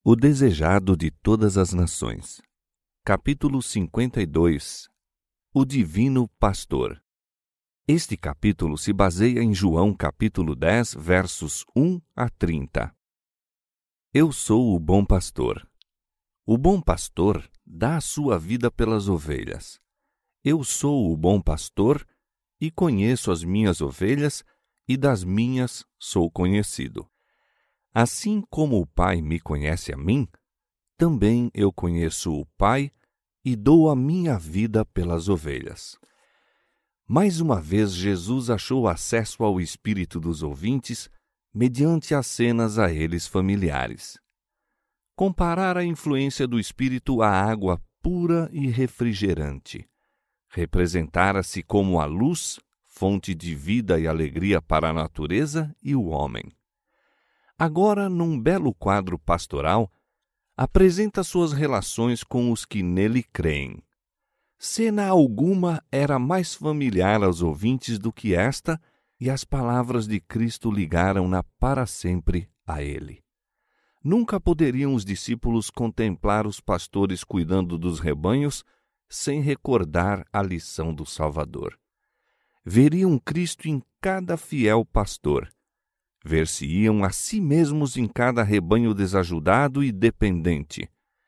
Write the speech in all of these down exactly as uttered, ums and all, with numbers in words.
O desejado de todas as nações. Capítulo cinquenta e dois. O Divino Pastor. Este capítulo se baseia em João capítulo dez, versos um a trinta. Eu sou o bom pastor. O bom pastor dá a sua vida pelas ovelhas. Eu sou o bom pastor e conheço as minhas ovelhas, e das minhas sou conhecido. Assim como o Pai me conhece a mim, também eu conheço o Pai e dou a minha vida pelas ovelhas. Mais uma vez, Jesus achou acesso ao espírito dos ouvintes mediante acenas a eles familiares. Comparar a influência do Espírito à água pura e refrigerante. Representara-se como a luz, fonte de vida e alegria para a natureza e o homem. Agora, num belo quadro pastoral, apresenta suas relações com os que nele creem. Cena alguma era mais familiar aos ouvintes do que esta, e as palavras de Cristo ligaram-na para sempre a ele. Nunca poderiam os discípulos contemplar os pastores cuidando dos rebanhos sem recordar a lição do Salvador. Veriam Cristo em cada fiel pastor. Ver-se-iam a si mesmos em cada rebanho desajudado e dependente.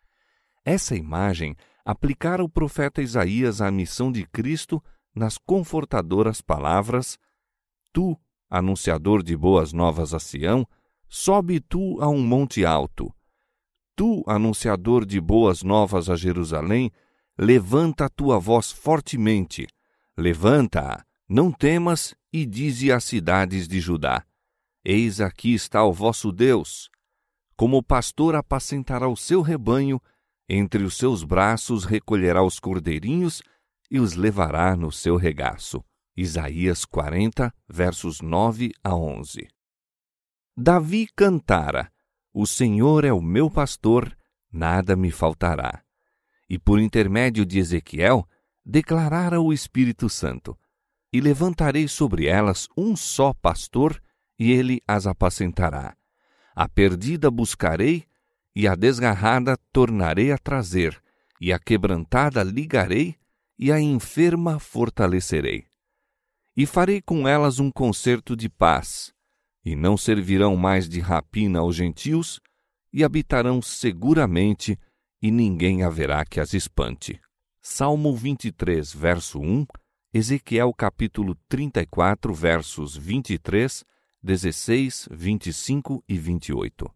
Essa imagem aplicara o profeta Isaías à missão de Cristo nas confortadoras palavras: Tu, anunciador de boas novas a Sião, sobe tu a um monte alto. Tu, anunciador de boas novas a Jerusalém, levanta a tua voz fortemente. Levanta-a, não temas, e dize às cidades de Judá: Eis aqui está o vosso Deus. Como o pastor apacentará o seu rebanho, entre os seus braços recolherá os cordeirinhos e os levará no seu regaço. Isaías quarenta, versos nove a onze. Davi cantara: O Senhor é o meu pastor, nada me faltará. E por intermédio de Ezequiel, declarara o Espírito Santo: E levantarei sobre elas um só pastor, e ele as apacentará. A perdida buscarei, e a desgarrada tornarei a trazer, e a quebrantada ligarei, e a enferma fortalecerei. E farei com elas um concerto de paz, e não servirão mais de rapina aos gentios, e habitarão seguramente, e ninguém haverá que as espante. Salmo vinte e três, verso um, Ezequiel capítulo trinta e quatro, versos vinte e três, dezesseis, vinte e cinco e vinte e oito.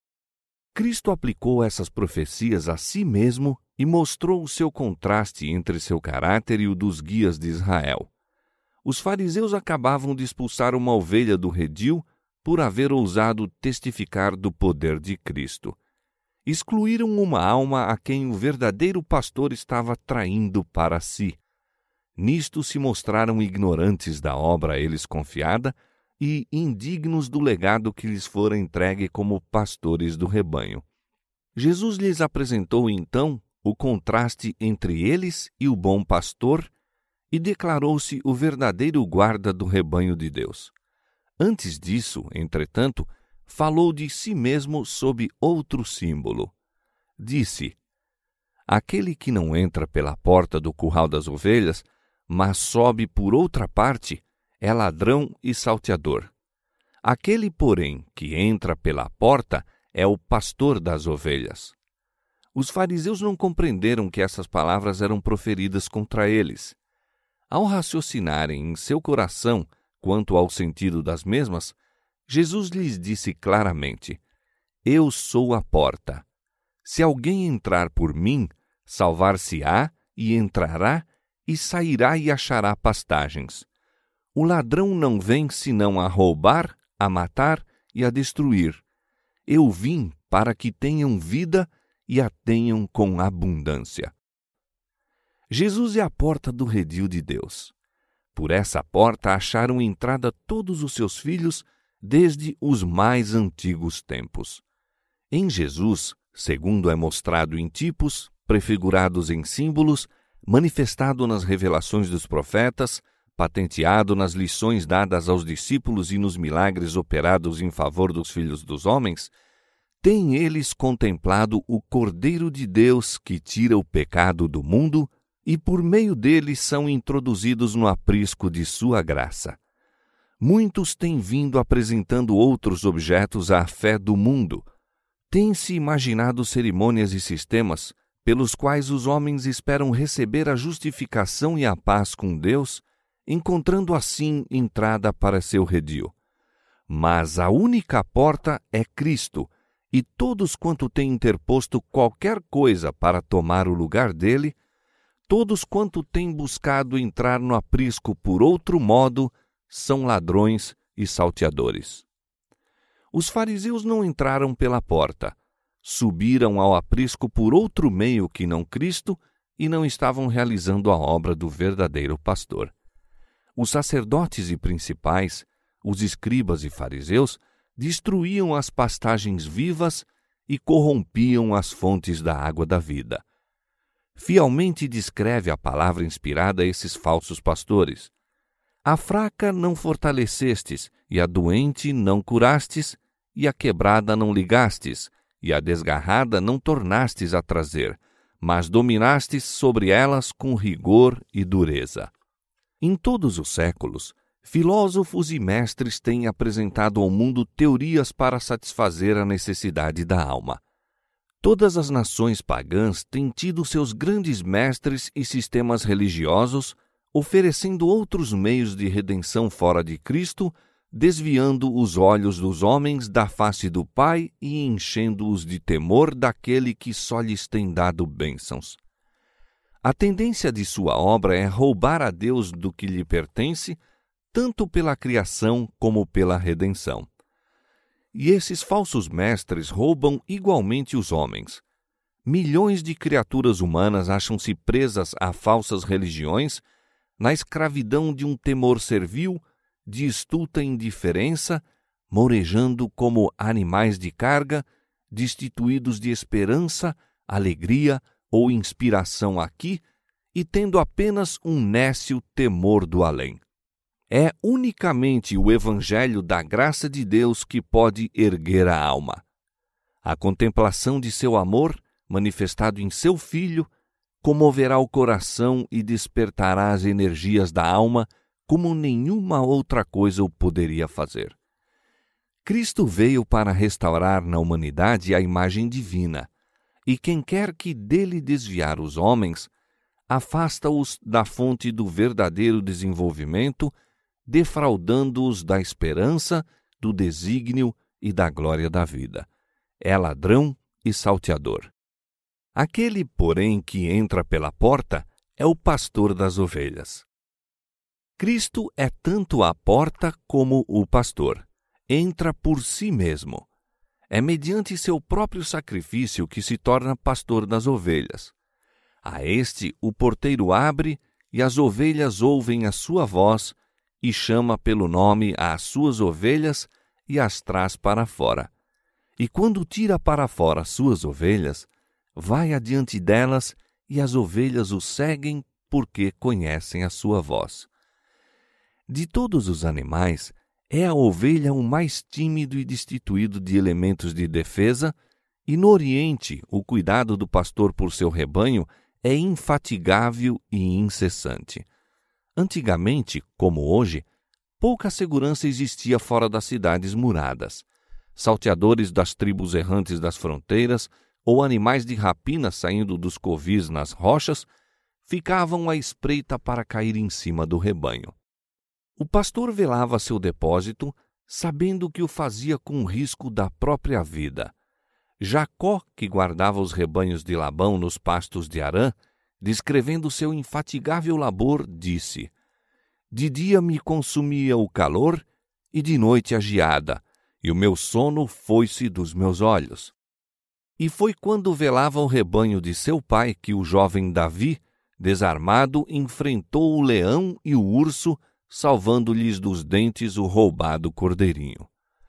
Cristo aplicou essas profecias a si mesmo e mostrou o seu contraste entre seu caráter e o dos guias de Israel. Os fariseus acabavam de expulsar uma ovelha do redil por haver ousado testificar do poder de Cristo. Excluíram uma alma a quem o verdadeiro pastor estava traindo para si. Nisto se mostraram ignorantes da obra a eles confiada e indignos do legado que lhes fora entregue como pastores do rebanho. Jesus lhes apresentou então o contraste entre eles e o bom pastor e declarou-se o verdadeiro guarda do rebanho de Deus. Antes disso, entretanto, falou de si mesmo sob outro símbolo. Disse: Aquele que não entra pela porta do curral das ovelhas, mas sobe por outra parte, é ladrão e salteador. Aquele, porém, que entra pela porta é o pastor das ovelhas. Os fariseus não compreenderam que essas palavras eram proferidas contra eles. Ao raciocinarem em seu coração quanto ao sentido das mesmas, Jesus lhes disse claramente: Eu sou a porta. Se alguém entrar por mim, salvar-se-á e entrará e sairá e achará pastagens. O ladrão não vem senão a roubar, a matar e a destruir. Eu vim para que tenham vida e a tenham com abundância. Jesus é a porta do redil de Deus. Por essa porta acharam entrada todos os seus filhos desde os mais antigos tempos. Em Jesus, segundo é mostrado em tipos, prefigurados em símbolos, manifestado nas revelações dos profetas, patenteado nas lições dadas aos discípulos e nos milagres operados em favor dos filhos dos homens, têm eles contemplado o Cordeiro de Deus que tira o pecado do mundo e por meio dele são introduzidos no aprisco de sua graça. Muitos têm vindo apresentando outros objetos à fé do mundo. Têm-se imaginado cerimônias e sistemas pelos quais os homens esperam receber a justificação e a paz com Deus, encontrando assim entrada para seu redil. Mas a única porta é Cristo, e todos quanto têm interposto qualquer coisa para tomar o lugar dele, todos quanto têm buscado entrar no aprisco por outro modo, são ladrões e salteadores. Os fariseus não entraram pela porta, subiram ao aprisco por outro meio que não Cristo e não estavam realizando a obra do verdadeiro pastor. Os sacerdotes e principais, os escribas e fariseus, destruíam as pastagens vivas e corrompiam as fontes da água da vida. Fielmente descreve a palavra inspirada esses falsos pastores. A fraca não fortalecestes, e a doente não curastes, e a quebrada não ligastes, e a desgarrada não tornastes a trazer, mas dominastes sobre elas com rigor e dureza. Em todos os séculos, filósofos e mestres têm apresentado ao mundo teorias para satisfazer a necessidade da alma. Todas as nações pagãs têm tido seus grandes mestres e sistemas religiosos, oferecendo outros meios de redenção fora de Cristo, desviando os olhos dos homens da face do Pai e enchendo-os de temor daquele que só lhes tem dado bênçãos. A tendência de sua obra é roubar a Deus do que lhe pertence, tanto pela criação como pela redenção. E esses falsos mestres roubam igualmente os homens. Milhões de criaturas humanas acham-se presas a falsas religiões, na escravidão de um temor servil, de estulta indiferença, morejando como animais de carga, destituídos de esperança, alegria ou inspiração aqui, e tendo apenas um nécio temor do além. É unicamente o Evangelho da graça de Deus que pode erguer a alma. A contemplação de seu amor, manifestado em seu Filho, comoverá o coração e despertará as energias da alma como nenhuma outra coisa o poderia fazer. Cristo veio para restaurar na humanidade a imagem divina, e quem quer que dele desviar os homens, afasta-os da fonte do verdadeiro desenvolvimento, defraudando-os da esperança, do desígnio e da glória da vida. É ladrão e salteador. Aquele, porém, que entra pela porta é o pastor das ovelhas. Cristo é tanto a porta como o pastor. Entra por si mesmo. É mediante seu próprio sacrifício que se torna pastor das ovelhas. A este o porteiro abre e as ovelhas ouvem a sua voz e chama pelo nome às suas ovelhas e as traz para fora. E quando tira para fora as suas ovelhas, vai adiante delas e as ovelhas o seguem porque conhecem a sua voz. De todos os animais, é a ovelha o mais tímido e destituído de elementos de defesa, e no Oriente o cuidado do pastor por seu rebanho é infatigável e incessante. Antigamente, como hoje, pouca segurança existia fora das cidades muradas. Salteadores das tribos errantes das fronteiras ou animais de rapina saindo dos covis nas rochas ficavam à espreita para cair em cima do rebanho. O pastor velava seu depósito, sabendo que o fazia com risco da própria vida. Jacó, que guardava os rebanhos de Labão nos pastos de Harã, descrevendo seu infatigável labor, disse: De dia me consumia o calor e de noite a geada, e o meu sono foi-se dos meus olhos. E foi quando velava o rebanho de seu pai que o jovem Davi, desarmado, enfrentou o leão e o urso, salvando-lhes dos dentes o roubado cordeirinho.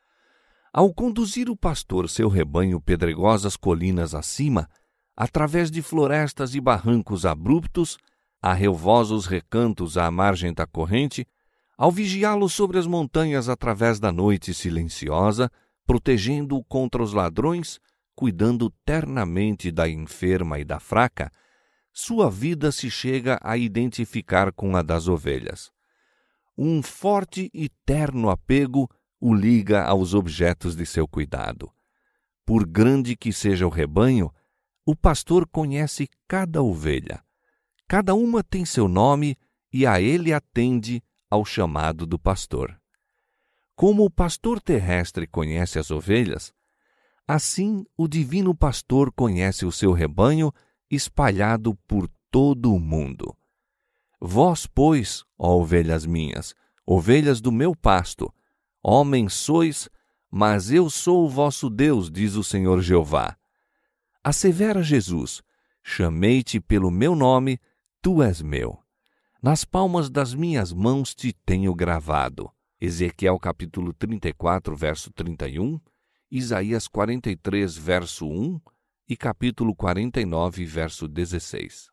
Ao conduzir o pastor seu rebanho pedregosas colinas acima, através de florestas e barrancos abruptos, a relvosos recantos à margem da corrente, ao vigiá-lo sobre as montanhas através da noite silenciosa, protegendo-o contra os ladrões, cuidando ternamente da enferma e da fraca, sua vida se chega a identificar com a das ovelhas. Um forte e terno apego o liga aos objetos de seu cuidado. Por grande que seja o rebanho, o pastor conhece cada ovelha. Cada uma tem seu nome e a ele atende ao chamado do pastor. Como o pastor terrestre conhece as ovelhas, assim o divino pastor conhece o seu rebanho espalhado por todo o mundo. Vós, pois, ó ovelhas minhas, ovelhas do meu pasto, homens sois, mas eu sou o vosso Deus, diz o Senhor Jeová. Assevera Jesus: chamei-te pelo meu nome, tu és meu. Nas palmas das minhas mãos te tenho gravado. Ezequiel capítulo trinta e quatro, verso trinta e um, Isaías quarenta e três, verso um e capítulo quarenta e nove, verso dezesseis.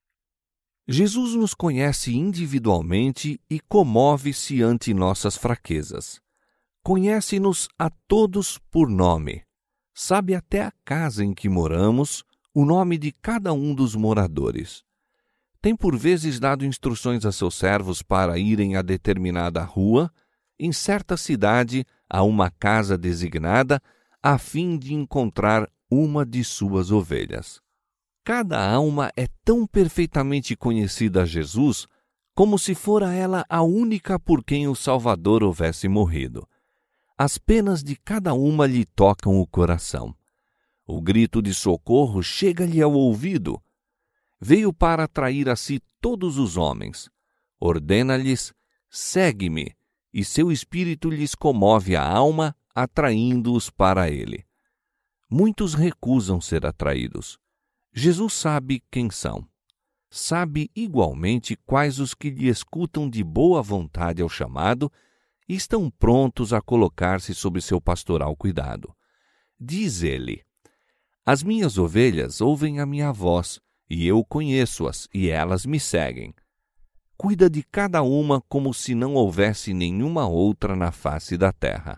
Jesus nos conhece individualmente e comove-se ante nossas fraquezas. Conhece-nos a todos por nome. Sabe até a casa em que moramos, o nome de cada um dos moradores. Tem por vezes dado instruções a seus servos para irem a determinada rua, em certa cidade, a uma casa designada, a fim de encontrar uma de suas ovelhas. Cada alma é tão perfeitamente conhecida a Jesus como se fora ela a única por quem o Salvador houvesse morrido. As penas de cada uma lhe tocam o coração. O grito de socorro chega-lhe ao ouvido. Veio para atrair a si todos os homens. Ordena-lhes: segue-me, e seu espírito lhes comove a alma, atraindo-os para ele. Muitos recusam ser atraídos. Jesus sabe quem são. Sabe igualmente quais os que lhe escutam de boa vontade ao chamado e estão prontos a colocar-se sob seu pastoral cuidado. Diz ele: as minhas ovelhas ouvem a minha voz, e eu conheço-as, e elas me seguem. Cuida de cada uma como se não houvesse nenhuma outra na face da terra.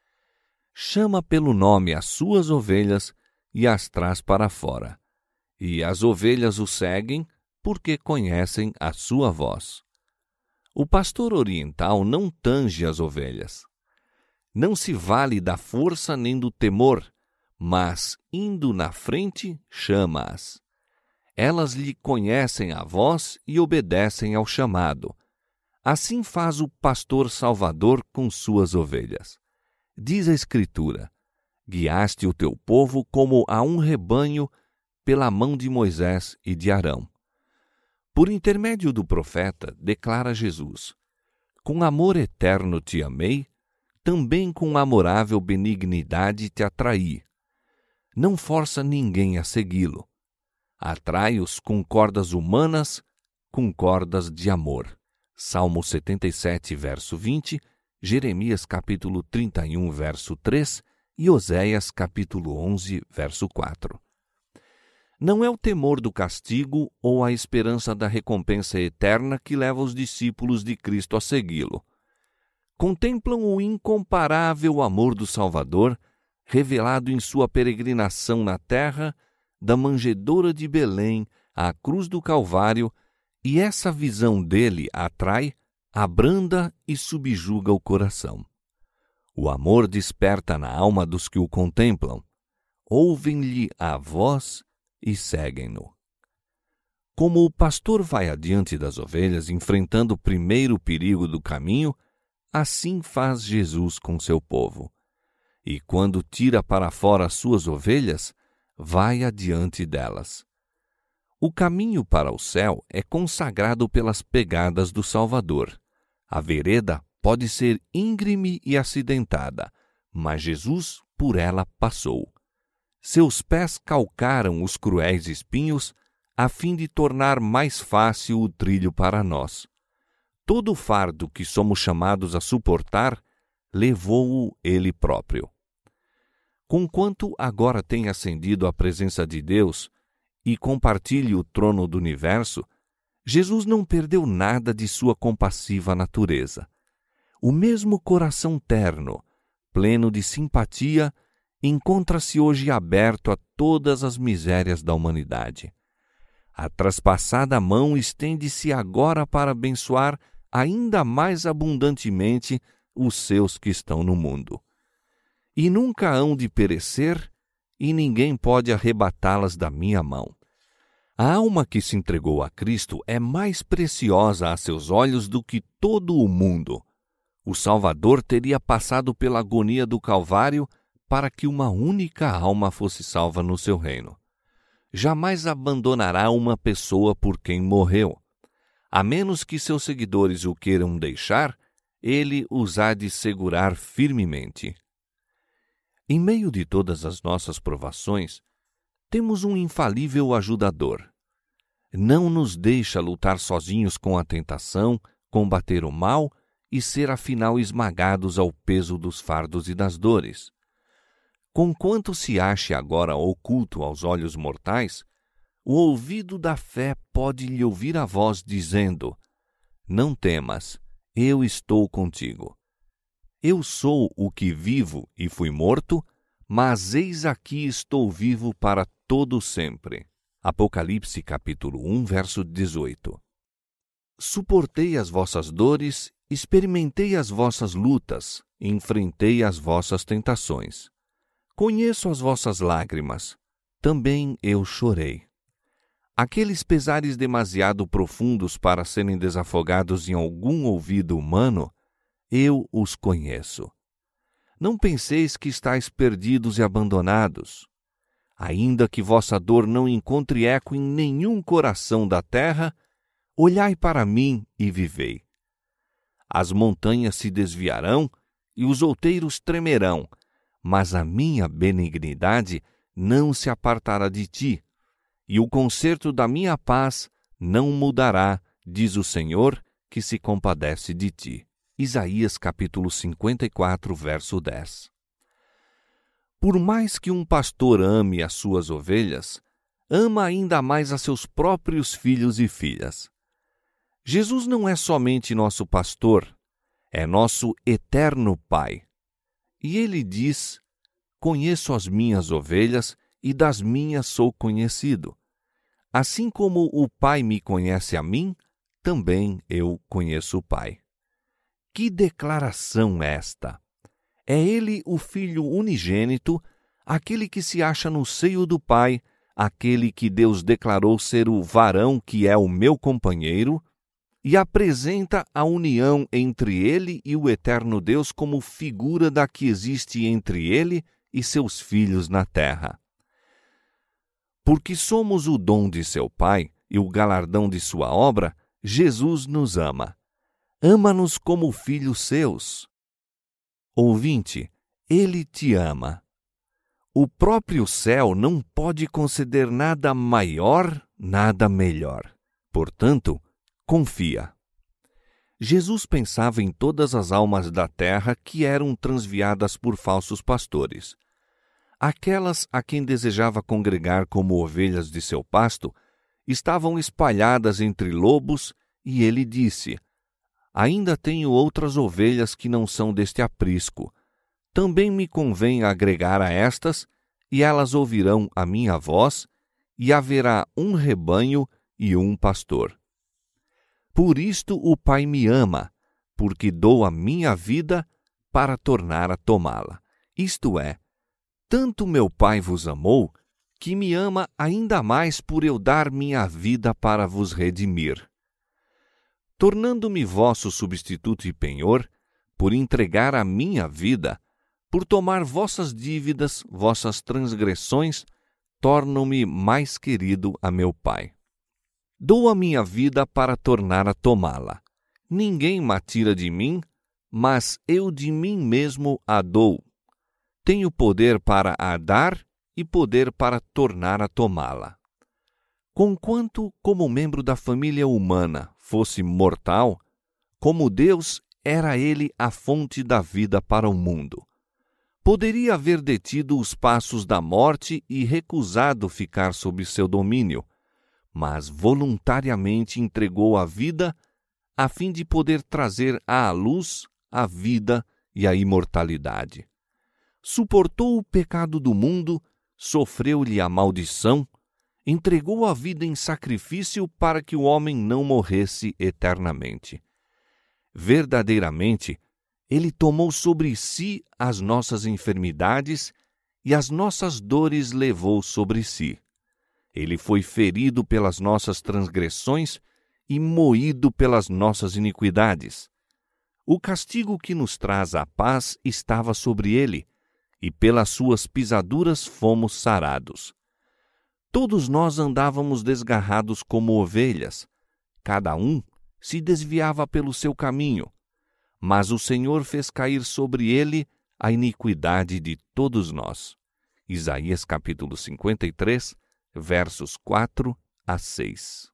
Chama pelo nome as suas ovelhas e as traz para fora. E as ovelhas o seguem porque conhecem a sua voz. O pastor oriental não tange as ovelhas. Não se vale da força nem do temor, mas, indo na frente, chama-as. Elas lhe conhecem a voz e obedecem ao chamado. Assim faz o pastor salvador com suas ovelhas. Diz a Escritura: guiaste o teu povo como a um rebanho pela mão de Moisés e de Arão. Por intermédio do profeta, declara Jesus: com amor eterno te amei, também com amorável benignidade te atraí. Não força ninguém a segui-lo. Atrai-os com cordas humanas, com cordas de amor. Salmo setenta e sete, verso vinte, Jeremias capítulo trinta e um, verso três e Oséias capítulo onze, verso quatro. Não é o temor do castigo ou a esperança da recompensa eterna que leva os discípulos de Cristo a segui-lo. Contemplam o incomparável amor do Salvador, revelado em sua peregrinação na terra, da manjedoura de Belém à cruz do Calvário, e essa visão dele atrai, abranda e subjuga o coração. O amor desperta na alma dos que o contemplam. Ouvem-lhe a voz e seguem-no. Como o pastor vai adiante das ovelhas, enfrentando o primeiro perigo do caminho, assim faz Jesus com seu povo. E quando tira para fora as suas ovelhas, vai adiante delas. O caminho para o céu é consagrado pelas pegadas do Salvador. A vereda pode ser íngreme e acidentada, mas Jesus por ela passou. Seus pés calcaram os cruéis espinhos, a fim de tornar mais fácil o trilho para nós. Todo o fardo que somos chamados a suportar, levou-o ele próprio. Conquanto agora tem ascendido à presença de Deus e compartilhe o trono do universo, Jesus não perdeu nada de sua compassiva natureza. O mesmo coração terno, pleno de simpatia, encontra-se hoje aberto a todas as misérias da humanidade. A traspassada mão estende-se agora para abençoar ainda mais abundantemente os seus que estão no mundo. E nunca hão de perecer, e ninguém pode arrebatá-las da minha mão. A alma que se entregou a Cristo é mais preciosa a seus olhos do que todo o mundo. O Salvador teria passado pela agonia do Calvário para que uma única alma fosse salva no seu reino. Jamais abandonará uma pessoa por quem morreu. A menos que seus seguidores o queiram deixar, ele os há de segurar firmemente. Em meio de todas as nossas provações, temos um infalível ajudador. Não nos deixa lutar sozinhos com a tentação, combater o mal e ser afinal esmagados ao peso dos fardos e das dores. Conquanto se ache agora oculto aos olhos mortais, o ouvido da fé pode lhe ouvir a voz dizendo: não temas, eu estou contigo. Eu sou o que vivo e fui morto, mas eis aqui estou vivo para todo sempre. Apocalipse capítulo um, verso dezoito. Suportei as vossas dores, experimentei as vossas lutas, enfrentei as vossas tentações. Conheço as vossas lágrimas, também eu chorei. Aqueles pesares demasiado profundos para serem desafogados em algum ouvido humano, eu os conheço. Não penseis que estáis perdidos e abandonados. Ainda que vossa dor não encontre eco em nenhum coração da terra, olhai para mim e vivei. As montanhas se desviarão e os outeiros tremerão, mas a minha benignidade não se apartará de ti, e o concerto da minha paz não mudará, diz o Senhor, que se compadece de ti. Isaías capítulo cinquenta e quatro, verso dez. Por mais que um pastor ame as suas ovelhas, ama ainda mais a seus próprios filhos e filhas. Jesus não é somente nosso pastor, é nosso eterno Pai. E ele diz: conheço as minhas ovelhas e das minhas sou conhecido. Assim como o Pai me conhece a mim, também eu conheço o Pai. Que declaração esta! É ele o Filho unigênito, aquele que se acha no seio do Pai, aquele que Deus declarou ser o varão que é o meu companheiro, e apresenta a união entre ele e o eterno Deus como figura da que existe entre ele e seus filhos na terra. Porque somos o dom de seu Pai e o galardão de sua obra, Jesus nos ama. Ama-nos como filhos seus. Ouvinte, ele te ama. O próprio céu não pode conceder nada maior, nada melhor. Portanto, confia. Jesus pensava em todas as almas da terra que eram transviadas por falsos pastores. Aquelas a quem desejava congregar como ovelhas de seu pasto estavam espalhadas entre lobos, e ele disse: ainda tenho outras ovelhas que não são deste aprisco. Também me convém agregar a estas, e elas ouvirão a minha voz, e haverá um rebanho e um pastor. Por isto o Pai me ama, porque dou a minha vida para tornar a tomá-la. Isto é, tanto meu Pai vos amou, que me ama ainda mais por eu dar minha vida para vos redimir. Tornando-me vosso substituto e penhor, por entregar a minha vida, por tomar vossas dívidas, vossas transgressões, torno-me mais querido a meu Pai. Dou a minha vida para tornar a tomá-la. Ninguém ma tira de mim, mas eu de mim mesmo a dou. Tenho poder para a dar e poder para tornar a tomá-la. Conquanto, como membro da família humana, fosse mortal, como Deus, era ele a fonte da vida para o mundo. Poderia haver detido os passos da morte e recusado ficar sob seu domínio, mas voluntariamente entregou a vida a fim de poder trazer à luz a vida e a imortalidade. suportou o pecado do mundo, sofreu-lhe a maldição, entregou a vida em sacrifício para que o homem não morresse eternamente. Verdadeiramente, ele tomou sobre si as nossas enfermidades e as nossas dores levou sobre si. Ele foi ferido pelas nossas transgressões e moído pelas nossas iniquidades. O castigo que nos traz a paz estava sobre ele, e pelas suas pisaduras fomos sarados. Todos nós andávamos desgarrados como ovelhas, cada um se desviava pelo seu caminho, mas o Senhor fez cair sobre ele a iniquidade de todos nós. Isaías capítulo cinquenta e três, versos quatro a seis.